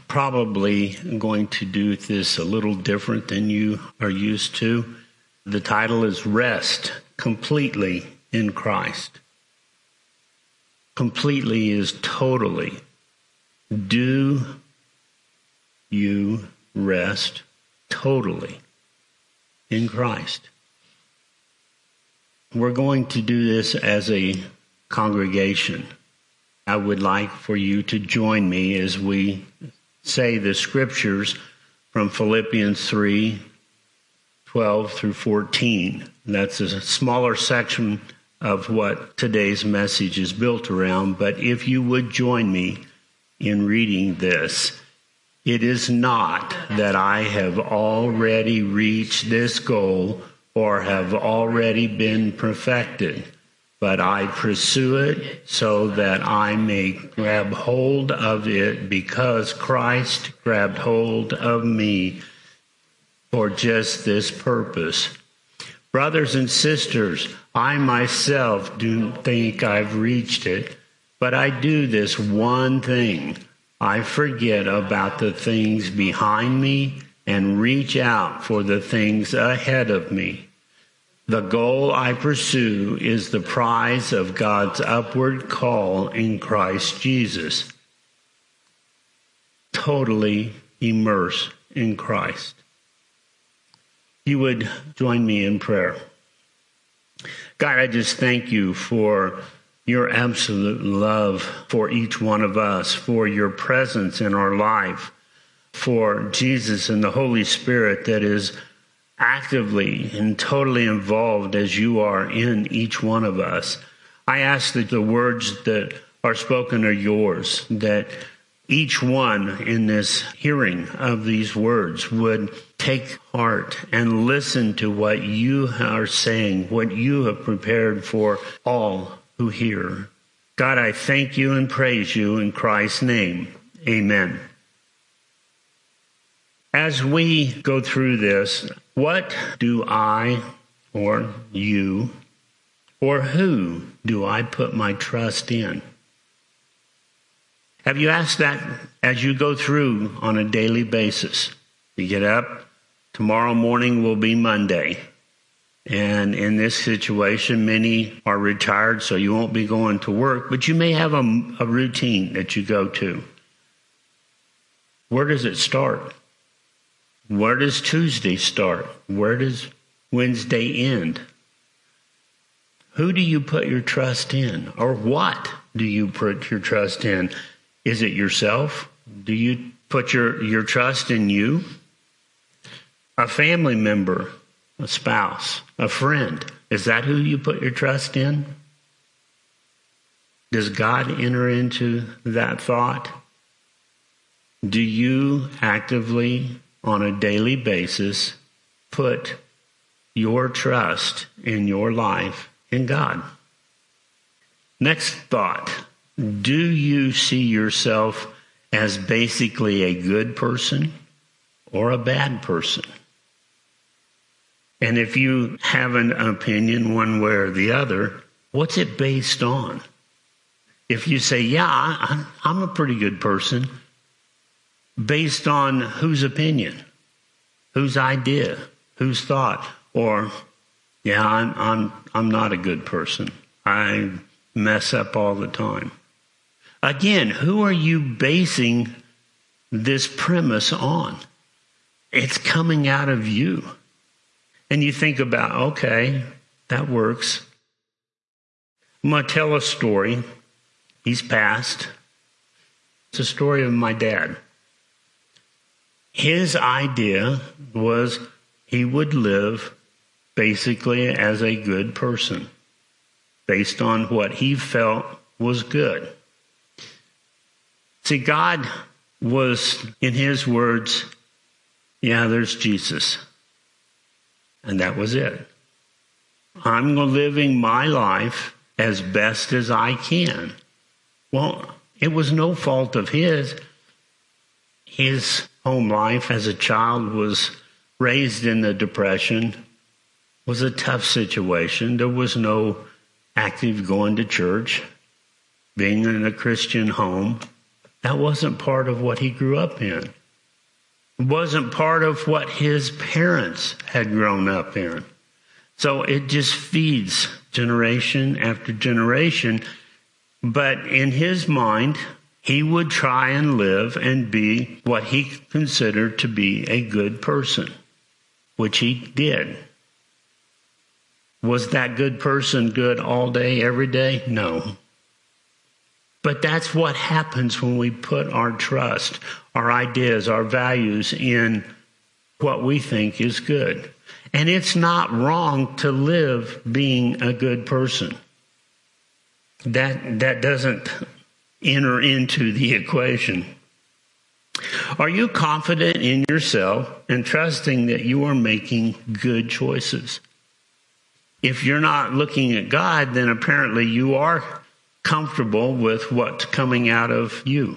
probably going to do this a little different than you are used to. The title is Rest Completely in Christ. Completely is totally. Do you rest totally in Christ? We're going to do this as a congregation. I would like for you to join me as we say the scriptures from Philippians 3:12 through 14. That's a smaller section of what today's message is built around. But if you would join me in reading this, it is not that I have already reached this goal or have already been perfected, but I pursue it so that I may grab hold of it because Christ grabbed hold of me for just this purpose. Brothers and sisters, I myself do think I've reached it, but I do this one thing. I forget about the things behind me and reach out for the things ahead of me. The goal I pursue is the prize of God's upward call in Christ Jesus. Totally immersed in Christ. You would join me in prayer. God, I just thank you for your absolute love for each one of us, for your presence in our life, for Jesus and the Holy Spirit that is actively and totally involved as you are in each one of us. I ask that the words that are spoken are yours, that each one in this hearing of these words would take heart and listen to what you are saying, what you have prepared for all who hear. God, I thank you and praise you in Christ's name. Amen. As we go through this, what do I or you or who do I put my trust in? Have you asked that as you go through on a daily basis? You get up, tomorrow morning will be Monday. And in this situation, many are retired, so you won't be going to work, but you may have a routine that you go to. Where does it start? Where does Tuesday start? Where does Wednesday end? Who do you put your trust in? Or what do you put your trust in? Is it yourself? Do you put your trust in you? A family member, a spouse, a friend. Is that who you put your trust in? Does God enter into that thought? Do you actively, on a daily basis, put your trust in your life in God? Next thought. Do you see yourself as basically a good person or a bad person? And if you have an opinion one way or the other, what's it based on? If you say, yeah, I'm a pretty good person, based on whose opinion, whose idea, whose thought, or, yeah, I'm not a good person. I mess up all the time. Again, who are you basing this premise on? It's coming out of you. And you think about, okay, that works. I'm going to tell a story. He's passed. It's a story of my dad. His idea was he would live basically as a good person based on what he felt was good. See, God was, in his words, yeah, there's Jesus. And that was it. I'm living my life as best as I can. Well, it was no fault of his. His home life as a child was raised in the Depression, was a tough situation. There was no active going to church, being in a Christian home. That wasn't part of what he grew up in. It wasn't part of what his parents had grown up in. So it just feeds generation after generation. But in his mind, he would try and live and be what he considered to be a good person, which he did. Was that good person good all day, every day? No. But that's what happens when we put our trust, our ideas, our values in what we think is good. And it's not wrong to live being a good person. That doesn't enter into the equation. Are you confident in yourself and trusting that you are making good choices? If you're not looking at God, then apparently you are comfortable with what's coming out of you.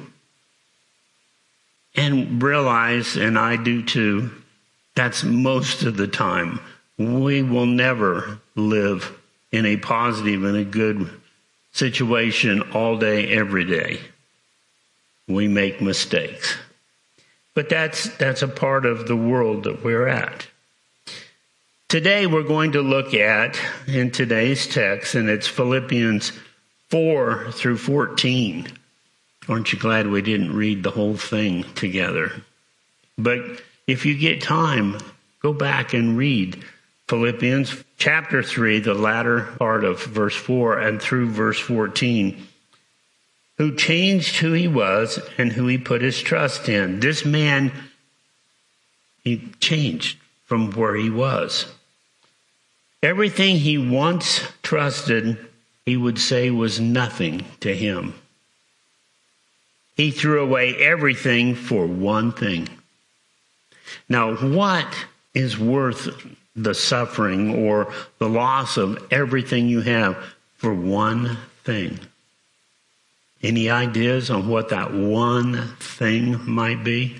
And realize, and I do too, that's most of the time. We will never live in a positive and a good situation all day, every day. We make mistakes. But that's a part of the world that we're at. Today we're going to look at, in today's text, and it's Philippians 4 through 14. Aren't you glad we didn't read the whole thing together? But if you get time, go back and read Philippians chapter 3, the latter part of verse 4 and through verse 14. Who changed who he was and who he put his trust in. This man, he changed from where he was. Everything he once trusted, he would say was nothing to him. He threw away everything for one thing. Now, what is worth the suffering or the loss of everything you have for one thing? Any ideas on what that one thing might be?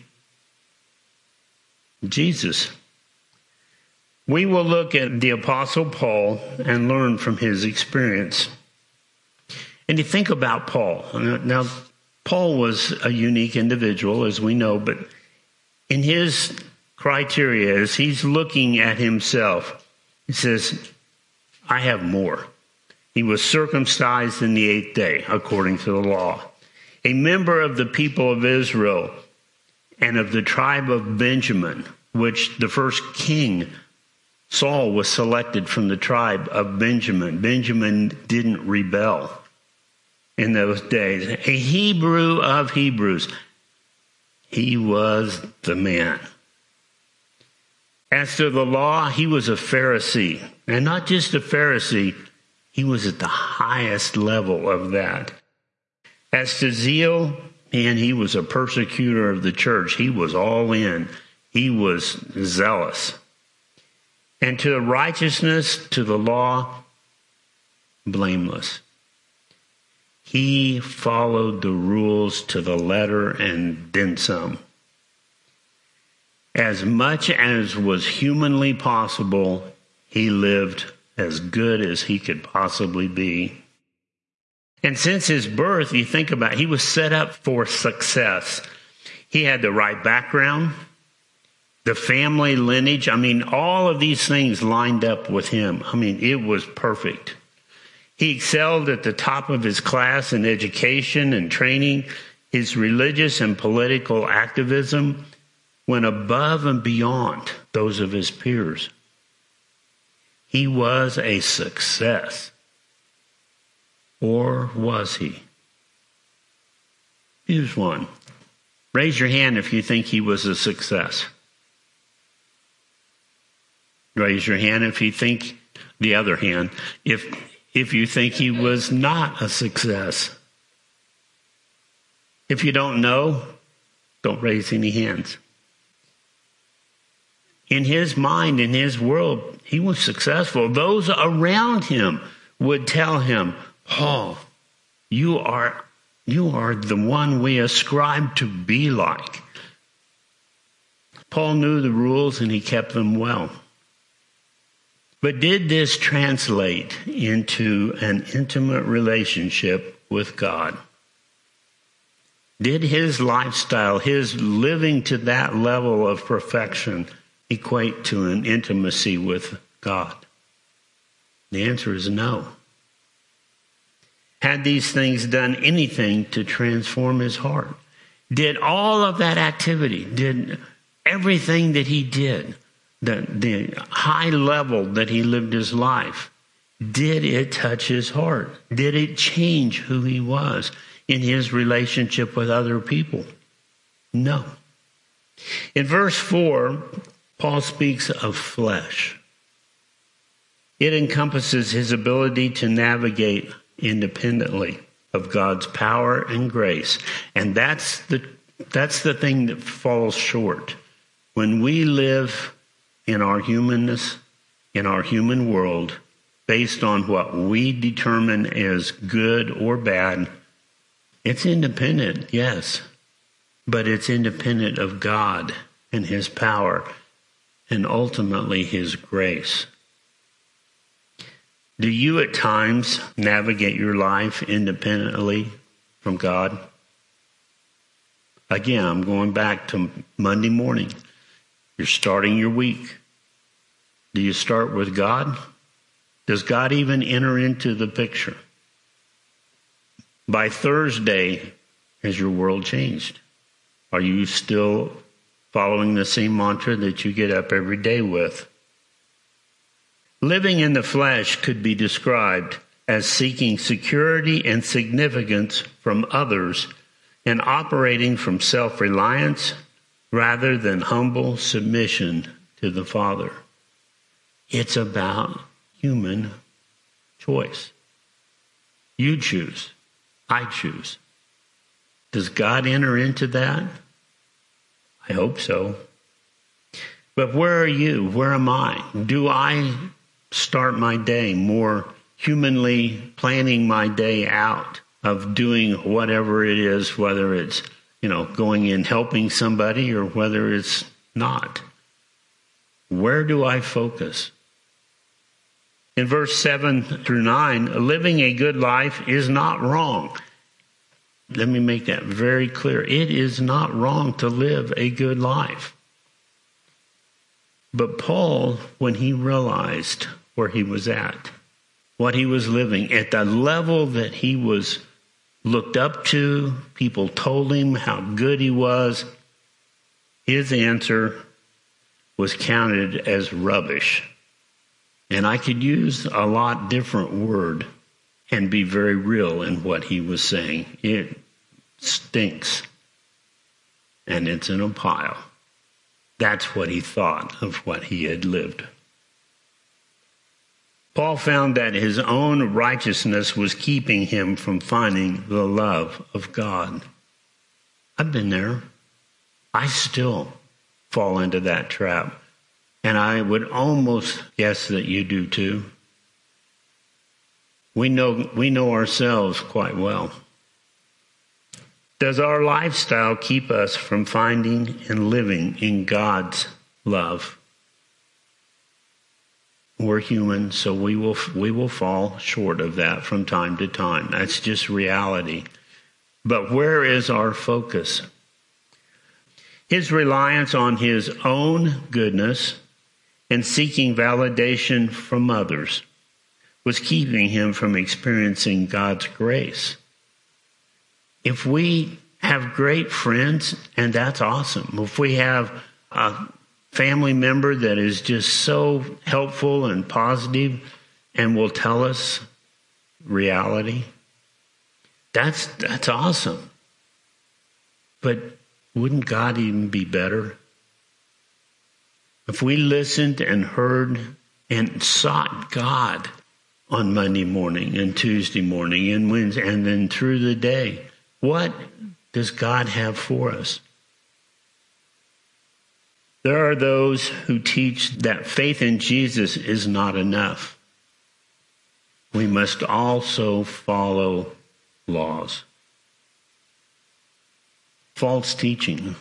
Jesus. We will look at the Apostle Paul and learn from his experience. And you think about Paul. Now, Paul was a unique individual, as we know, but in his criteria, as he's looking at himself, he says, I have more. He was circumcised in the 8th day, according to the law. A member of the people of Israel and of the tribe of Benjamin, which the first king, Saul, was selected from the tribe of Benjamin. Benjamin didn't rebel in those days. A Hebrew of Hebrews. He was the man. As to the law, he was a Pharisee. And not just a Pharisee, he was at the highest level of that. As to zeal, and he was a persecutor of the church. He was all in. He was zealous. And to righteousness, to the law, blameless. He followed the rules to the letter and then some. As much as was humanly possible, he lived as good as he could possibly be. And since his birth, you think about it, he was set up for success. He had the right background, the family lineage. I mean, all of these things lined up with him. I mean, it was perfect. He excelled at the top of his class in education and training. His religious and political activism went above and beyond those of his peers. He was a success. Or was he? Here's one. Raise your hand if you think he was a success. Raise your hand if you think, the other hand, if you think he was not a success. If you don't know, don't raise any hands. In his mind, in his world, he was successful. Those around him would tell him, Paul, you are the one we ascribe to be like. Paul knew the rules and he kept them well. But did this translate into an intimate relationship with God? Did his lifestyle, his living to that level of perfection, equate to an intimacy with God? The answer is no. Had these things done anything to transform his heart? Did all of that activity, did everything that he did, the high level that he lived his life, did it touch his heart? Did it change who he was in his relationship with other people? No. In verse 4, Paul speaks of flesh. It encompasses his ability to navigate independently of God's power and grace. And that's the thing that falls short. When we live in our humanness, in our human world, based on what we determine as good or bad, it's independent, yes, but it's independent of God and his power and ultimately his grace. Do you at times navigate your life independently from God? Again, I'm going back to Monday morning. You're starting your week. Do you start with God? Does God even enter into the picture? By Thursday, has your world changed? Are you still following the same mantra that you get up every day with? Living in the flesh could be described as seeking security and significance from others and operating from self-reliance rather than humble submission to the Father. It's about human choice. You choose. I choose. Does God enter into that? I hope so. But where are you? Where am I? Do I start my day more humanly planning my day out of doing whatever it is, whether it's, going in helping somebody or whether it's not? Where do I focus? In verse 7 through 9, living a good life is not wrong. Let me make that very clear. It is not wrong to live a good life. But Paul, when he realized where he was at, what he was living, at the level that he was looked up to, people told him how good he was, his answer was counted as rubbish. And I could use a lot different word and be very real in what he was saying. It stinks. And it's in a pile. That's what he thought of what he had lived. Paul found that his own righteousness was keeping him from finding the love of God. I've been there. I still fall into that trap. And I would almost guess that you do too. We know ourselves quite well. Does our lifestyle keep us from finding and living in God's love? We're human, so we will fall short of that from time to time. That's just reality. But where is our focus? His reliance on his own goodness and seeking validation from others was keeping him from experiencing God's grace. If we have great friends, and that's awesome. If we have a family member that is just so helpful and positive and will tell us reality, that's awesome. But wouldn't God even be better? If we listened and heard and sought God on Monday morning and Tuesday morning and Wednesday and then through the day, what does God have for us? There are those who teach that faith in Jesus is not enough. We must also follow laws. False teaching.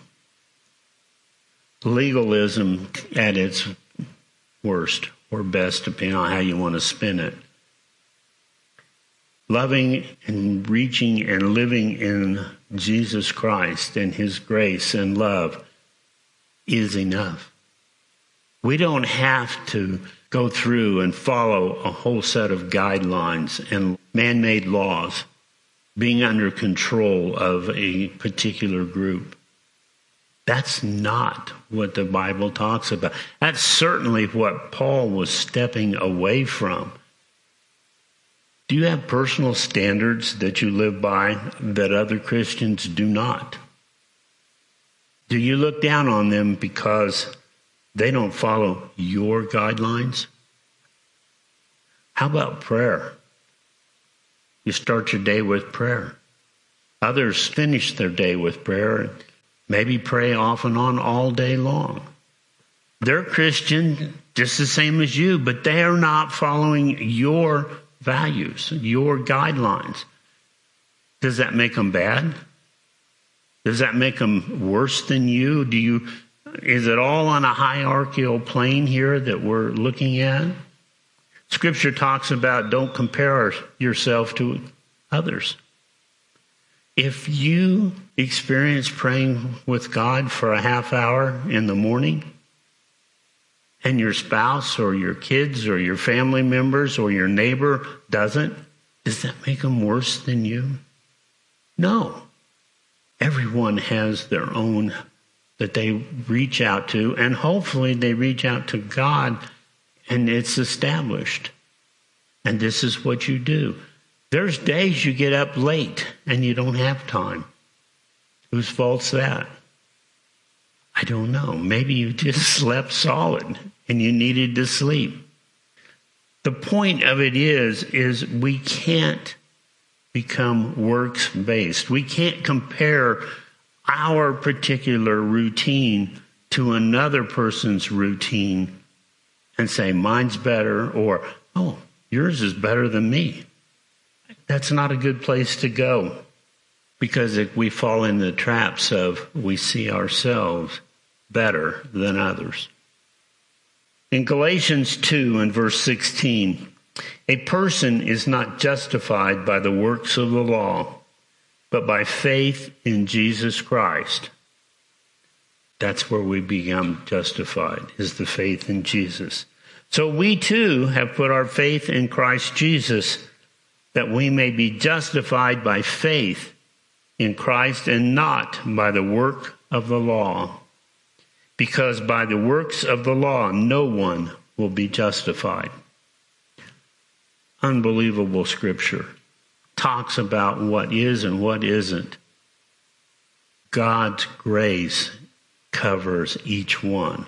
Legalism at its worst or best, depending on how you want to spin it. Loving and reaching and living in Jesus Christ and his grace and love is enough. We don't have to go through and follow a whole set of guidelines and man-made laws, being under control of a particular group. That's not what the Bible talks about. That's certainly what Paul was stepping away from. Do you have personal standards that you live by that other Christians do not? Do you look down on them because they don't follow your guidelines? How about prayer? You start your day with prayer. Others finish their day with prayer and maybe pray off and on all day long. They're Christian just the same as you, but they are not following your values, your guidelines. Does that make them bad? Does that make them worse than you? Is it all on a hierarchical plane here that we're looking at? Scripture talks about don't compare yourself to others. If you experience praying with God for a half hour in the morning, and your spouse or your kids or your family members or your neighbor doesn't, does that make them worse than you? No. Everyone has their own that they reach out to, and hopefully they reach out to God, and it's established. And this is what you do. There's days you get up late and you don't have time. Whose fault's that? I don't know. Maybe you just slept solid and you needed to sleep. The point of it is we can't become works-based. We can't compare our particular routine to another person's routine and say, mine's better, or, oh, yours is better than me. That's not a good place to go, because if we fall in the traps of we see ourselves better than others. In Galatians 2 and verse 16, a person is not justified by the works of the law, but by faith in Jesus Christ. That's where we become justified, is the faith in Jesus. So we too have put our faith in Christ Jesus, that we may be justified by faith in Christ and not by the work of the law. Because by the works of the law, no one will be justified. Unbelievable scripture. Talks about what is and what isn't. God's grace covers each one.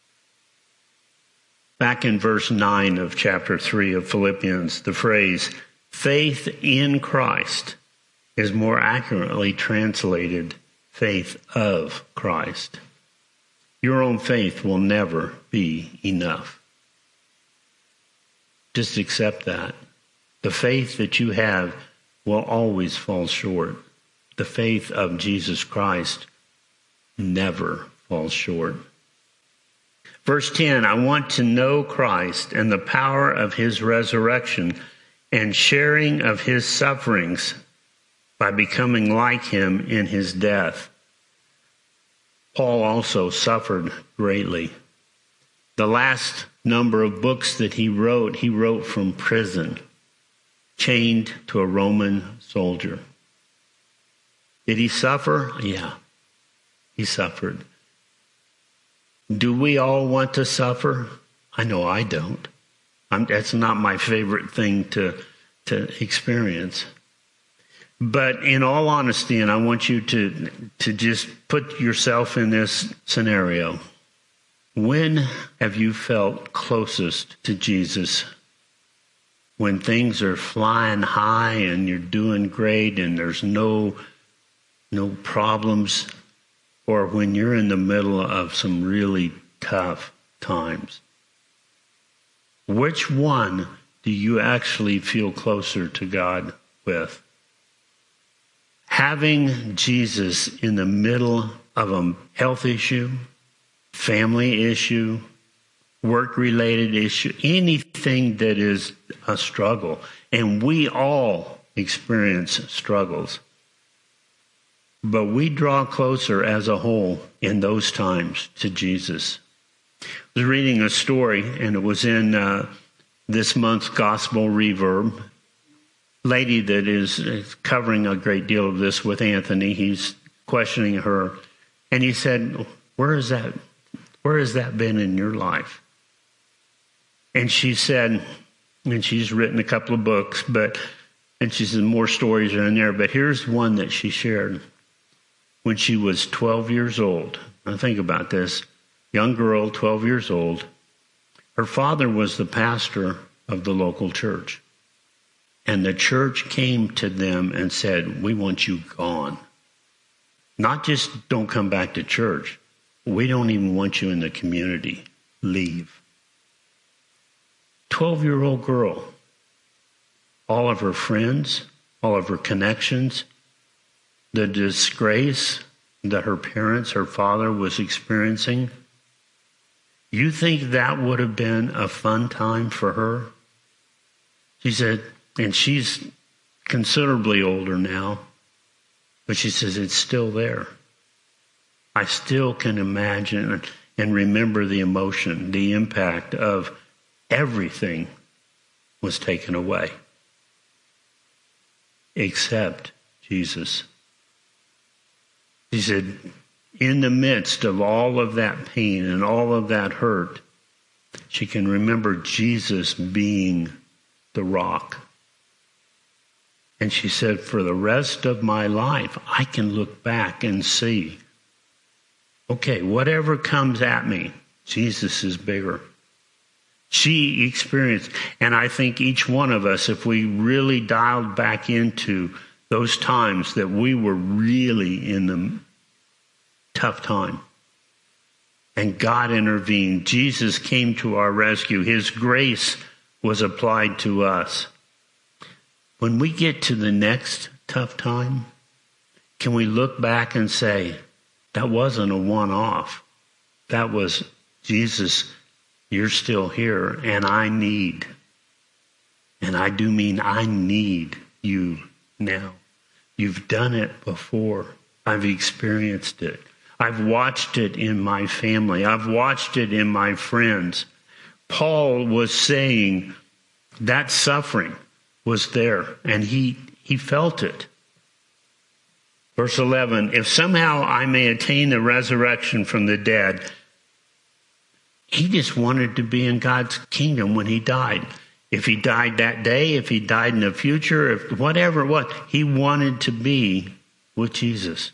Back in verse 9 of chapter 3 of Philippians, the phrase, faith in Christ, is more accurately translated, faith of Christ. Your own faith will never be enough. Just accept that. The faith that you have will always fall short. The faith of Jesus Christ never falls short. Verse 10, I want to know Christ and the power of his resurrection and sharing of his sufferings by becoming like him in his death. Paul also suffered greatly. The last number of books that he wrote from prison, chained to a Roman soldier. Did he suffer? Yeah, he suffered. Do we all want to suffer? I know I don't. That's not my favorite thing to experience. But in all honesty, and I want you to just put yourself in this scenario. When have you felt closest to Jesus? When things are flying high and you're doing great and there's no problems, or when you're in the middle of some really tough times? Which one do you actually feel closer to God with? Having Jesus in the middle of a health issue, family issue, work-related issue, anything that is a struggle, and we all experience struggles. but we draw closer as a whole in those times to Jesus. I was reading a story, and it was in this month's Gospel Reverb. Lady that is covering a great deal of this with Anthony. He's questioning her, and he said, where has that been in your life? And she said, and she's written a couple of books, and she said more stories are in there, but here's one that she shared. When she was 12 years old, now think about this, young girl, 12 years old, her father was the pastor of the local church. And the church came to them and said, we want you gone. Not just don't come back to church. We don't even want you in the community. Leave. 12-year-old girl. All of her friends, all of her connections, the disgrace that her parents, her father was experiencing. You think that would have been a fun time for her? She said, and she's considerably older now, but she says it's still there. I still can imagine and remember the emotion, the impact of everything was taken away except Jesus. She said, in the midst of all of that pain and all of that hurt, she can remember Jesus being the rock. And she said, for the rest of my life, I can look back and see, okay, whatever comes at me, Jesus is bigger. She experienced, and I think each one of us, if we really dialed back into those times that we were really in the tough time, and God intervened, Jesus came to our rescue, his grace was applied to us. When we get to the next tough time, can we look back and say, that wasn't a one-off. That was, Jesus, you're still here, and I need you now. You've done it before. I've experienced it. I've watched it in my family. I've watched it in my friends. Paul was saying that suffering was there, and he felt it. Verse 11, if somehow I may attain the resurrection from the dead. He just wanted to be in God's kingdom when he died. If he died that day, if he died in the future, if whatever it was, he wanted to be with Jesus.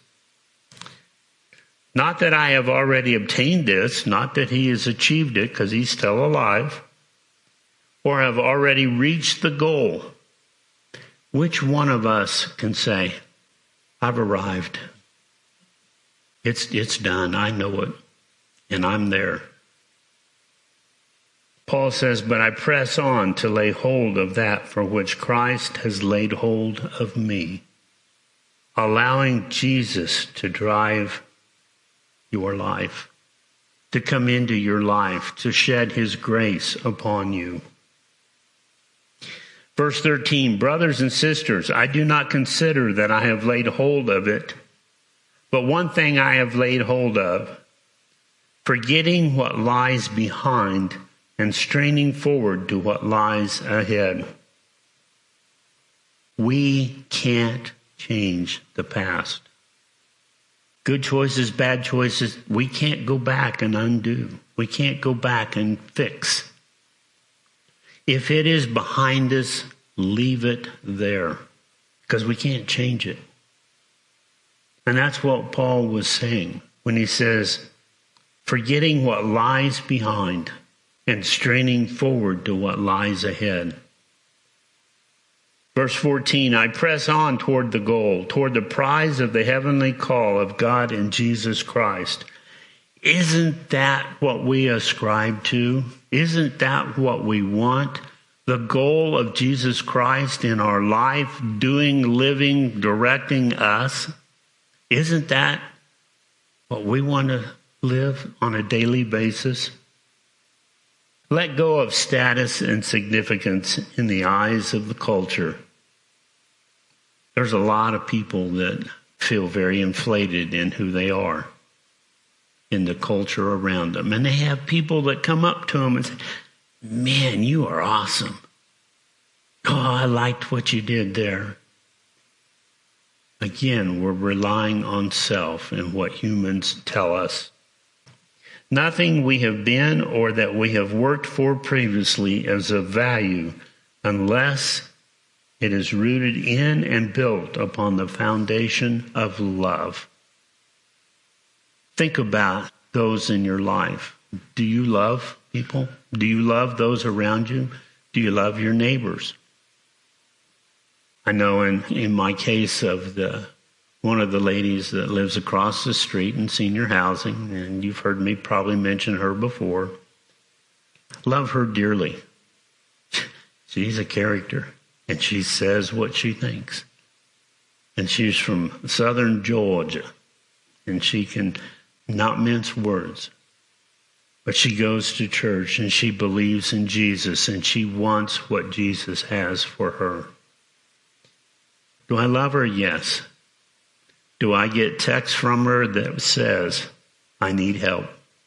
Not that I have already obtained this, not that he has achieved it because he's still alive, or have already reached the goal. Which one of us can say, I've arrived. It's done. I know it. And I'm there. Paul says, but I press on to lay hold of that for which Christ has laid hold of me. Allowing Jesus to drive your life, to come into your life, to shed his grace upon you. Verse 13, brothers and sisters, I do not consider that I have laid hold of it, but one thing I have laid hold of, forgetting what lies behind and straining forward to what lies ahead. We can't change the past. Good choices, bad choices, we can't go back and undo. We can't go back and fix. If it is behind us, leave it there, because we can't change it. And that's what Paul was saying when he says, forgetting what lies behind and straining forward to what lies ahead. Verse 14, I press on toward the goal, toward the prize of the heavenly call of God in Jesus Christ. Isn't that what we ascribe to? Isn't that what we want? The goal of Jesus Christ in our life, doing, living, directing us. Isn't that what we want to live on a daily basis? Let go of status and significance in the eyes of the culture. There's a lot of people that feel very inflated in who they are, in the culture around them. And they have people that come up to them and say, man, you are awesome. Oh, I liked what you did there. Again, we're relying on self and what humans tell us. Nothing we have been or that we have worked for previously is of value unless it is rooted in and built upon the foundation of love. Think about those in your life. Do you love people? Do you love those around you? Do you love your neighbors? I know in my case of one of the ladies that lives across the street in senior housing, and you've heard me probably mention her before. Love her dearly. She's a character, and she says what she thinks. And she's from southern Georgia, and she can not mince words. But she goes to church, and she believes in Jesus, and she wants what Jesus has for her. Do I love her? Yes. Do I get text from her that says, I need help?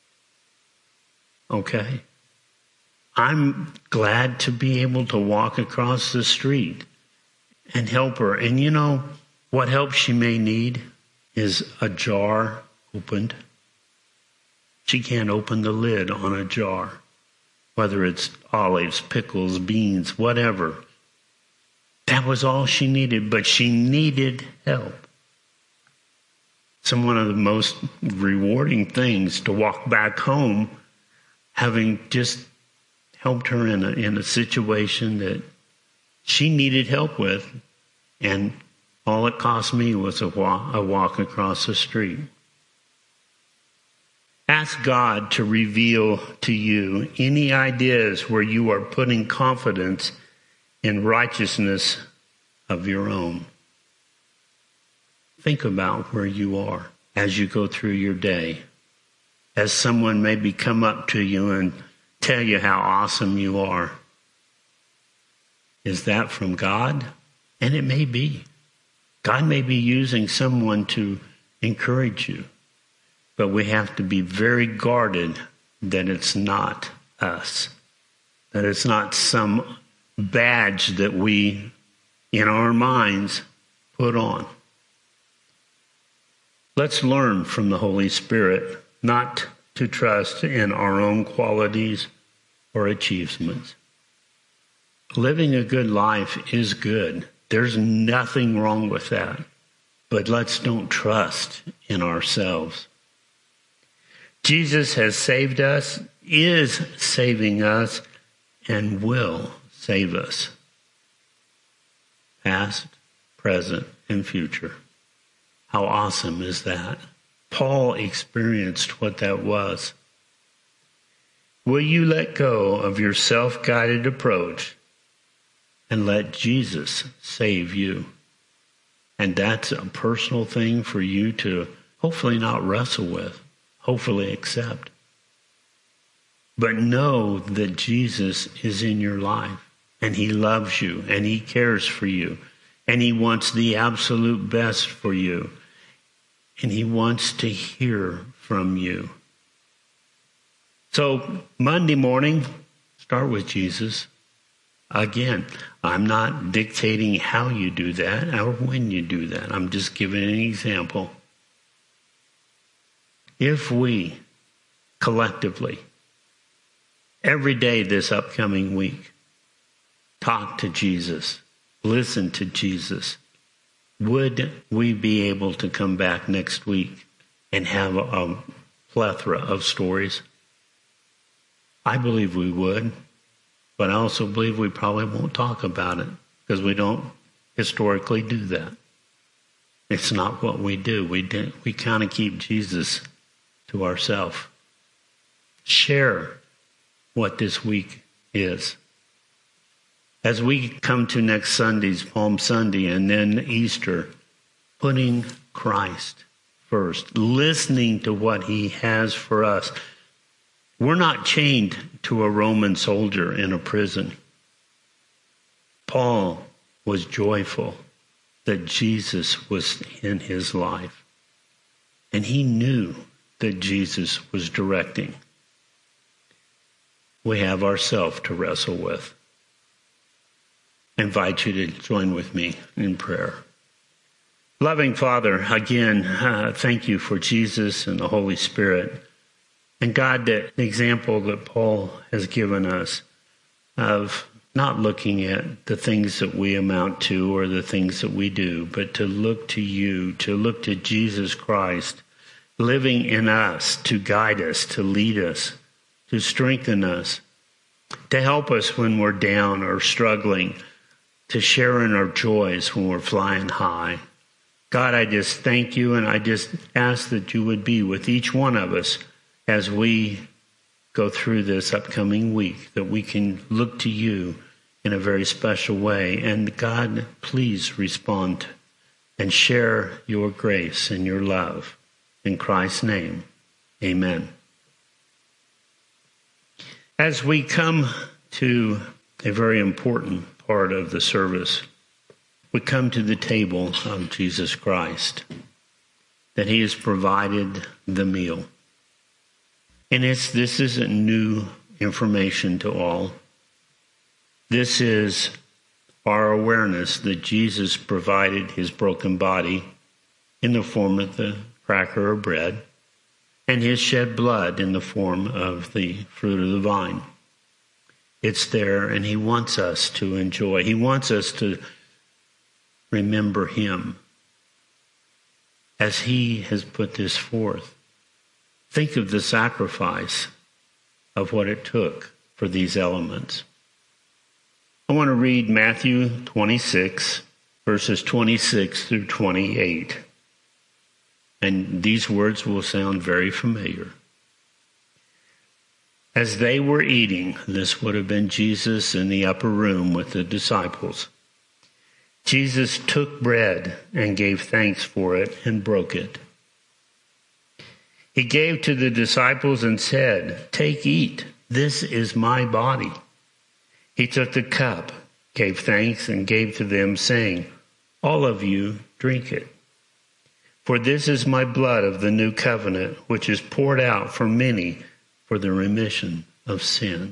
Okay. I'm glad to be able to walk across the street and help her. And you know, what help she may need is a jar opened. She can't open the lid on a jar, whether it's olives, pickles, beans, whatever. That was all she needed, but she needed help. So one of the most rewarding things to walk back home, having just helped her in a situation that she needed help with, and all it cost me was a walk across the street. Ask God to reveal to you any ideas where you are putting confidence in righteousness of your own. Think about where you are as you go through your day. As someone maybe come up to you and tell you how awesome you are. Is that from God? And it may be. God may be using someone to encourage you. But we have to be very guarded that it's not us. That it's not some badge that we, in our minds, put on. Let's learn from the Holy Spirit not to trust in our own qualities or achievements. Living a good life is good. There's nothing wrong with that. But let's don't trust in ourselves. Jesus has saved us, is saving us, and will save us. Past, present, and future. How awesome is that? Paul experienced what that was. Will you let go of your self-guided approach and let Jesus save you? And that's a personal thing for you to hopefully not wrestle with, hopefully accept. But know that Jesus is in your life, and he loves you, and he cares for you, and he wants the absolute best for you, and he wants to hear from you. So Monday morning, start with Jesus. Again, I'm not dictating how you do that or when you do that. I'm just giving an example. If we collectively, every day this upcoming week, talk to Jesus, listen to Jesus, would we be able to come back next week and have a plethora of stories? I believe we would, but I also believe we probably won't talk about it because we don't historically do that. It's not what we do. We kind of keep Jesus to ourselves. Share what this week is. As we come to next Sunday's Palm Sunday and then Easter, putting Christ first, listening to what he has for us. We're not chained to a Roman soldier in a prison. Paul was joyful that Jesus was in his life. And he knew that Jesus was directing. We have ourselves to wrestle with. I invite you to join with me in prayer. Loving Father, again, thank you for Jesus and the Holy Spirit. And God, the example that Paul has given us of not looking at the things that we amount to or the things that we do, but to look to you, to look to Jesus Christ, living in us, to guide us, to lead us, to strengthen us, to help us when we're down or struggling, to share in our joys when we're flying high. God, I just thank you, and I just ask that you would be with each one of us as we go through this upcoming week, that we can look to you in a very special way. And God, please respond and share your grace and your love. In Christ's name, amen. As we come to a very important part of the service, we come to the table of Jesus Christ, that he has provided the meal. And this isn't new information to all. This is our awareness that Jesus provided his broken body in the form of the cracker or bread, and his shed blood in the form of the fruit of the vine. It's there, and he wants us to enjoy. He wants us to remember him as he has put this forth. Think of the sacrifice of what it took for these elements. I want to read Matthew 26, verses 26 through 28. And these words will sound very familiar. As they were eating, this would have been Jesus in the upper room with the disciples. Jesus took bread and gave thanks for it and broke it. He gave to the disciples and said, "Take, eat, this is my body." He took the cup, gave thanks, and gave to them, saying, "All of you drink it. For this is my blood of the new covenant, which is poured out for many for the remission of sin."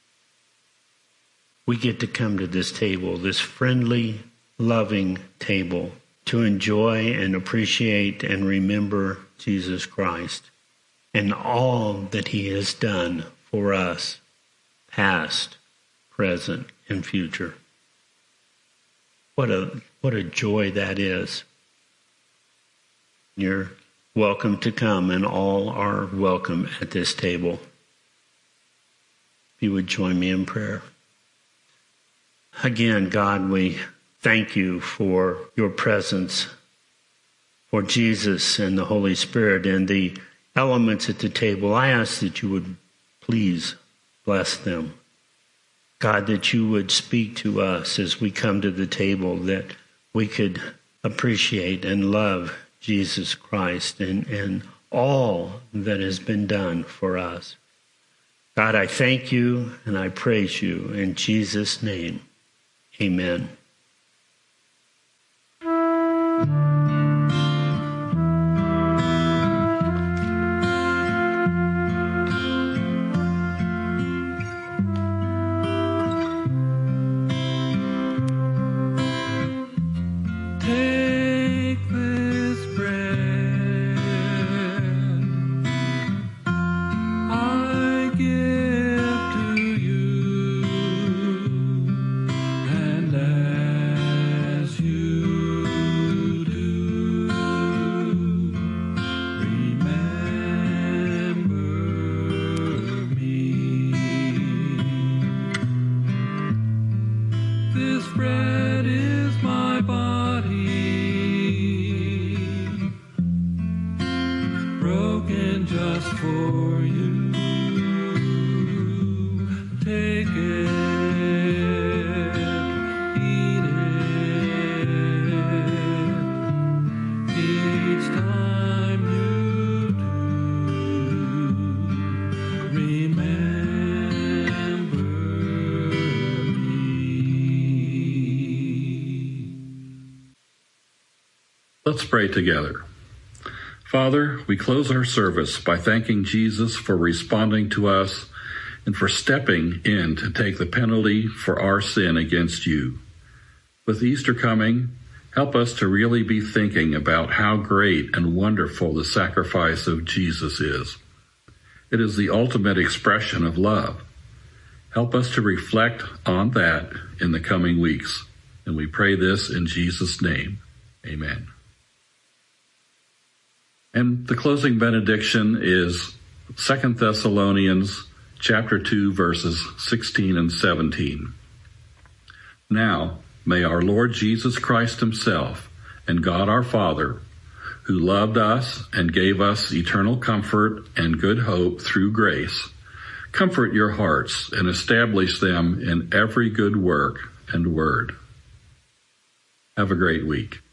We get to come to this table, this friendly, loving table, to enjoy and appreciate and remember Jesus Christ and all that he has done for us, past, present, and future. What a joy that is. You're welcome to come, and all are welcome at this table. If you would join me in prayer. Again, God, we thank you for your presence, for Jesus and the Holy Spirit and the elements at the table. I ask that you would please bless them. God, that you would speak to us as we come to the table, that we could appreciate and love Jesus Christ and all that has been done for us. God, I thank you and I praise you in Jesus' name. Amen. Let's pray together. Father, we close our service by thanking Jesus for responding to us and for stepping in to take the penalty for our sin against you. With Easter coming, help us to really be thinking about how great and wonderful the sacrifice of Jesus is. It is the ultimate expression of love. Help us to reflect on that in the coming weeks. And we pray this in Jesus' name. Amen. And the closing benediction is 2 Thessalonians chapter 2, verses 16 and 17. Now, may our Lord Jesus Christ himself and God our Father, who loved us and gave us eternal comfort and good hope through grace, comfort your hearts and establish them in every good work and word. Have a great week.